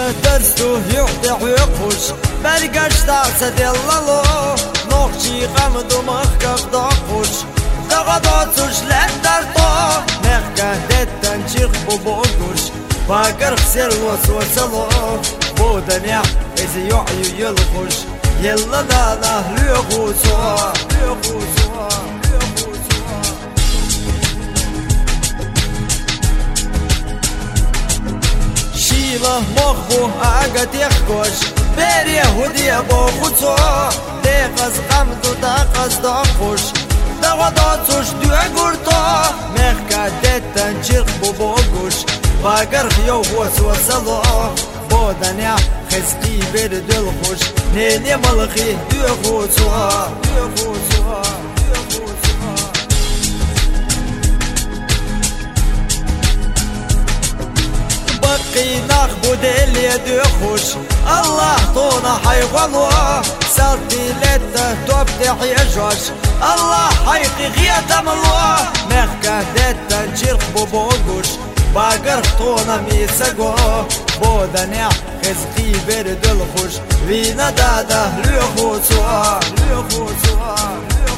درستو يعطي عيقوش برقش دعسة دلالو نوخشي غمدو مخكف داقوش دغداتوش لندرتو مخكه دتن شيخ بوبوغوش باقر خسر وسوسلو بودنيا إذا يعيو يلخوش يلا دانا ليغوصو شيله مخبو اگه تخکش بری هدیه با خودسو دیقز غمدو داقز داقوش دغداتوش دوه گرتو مخکه دتن چرخ بوبوگوش باقر خيو وسوسلو بودنيا خزقي بير دل خوش نيني ملخي دوخوسو بقي ناخبو دلي دوخوش الله طونا حيغلو سالتي لتا توب تحيجوش الله حيقي غيادم الله مخكا دتا نشيرخ بوبوغوش باقر خطونا ميساقو بودنيا خزقي بير دل خوش وينا دادا ليخوصو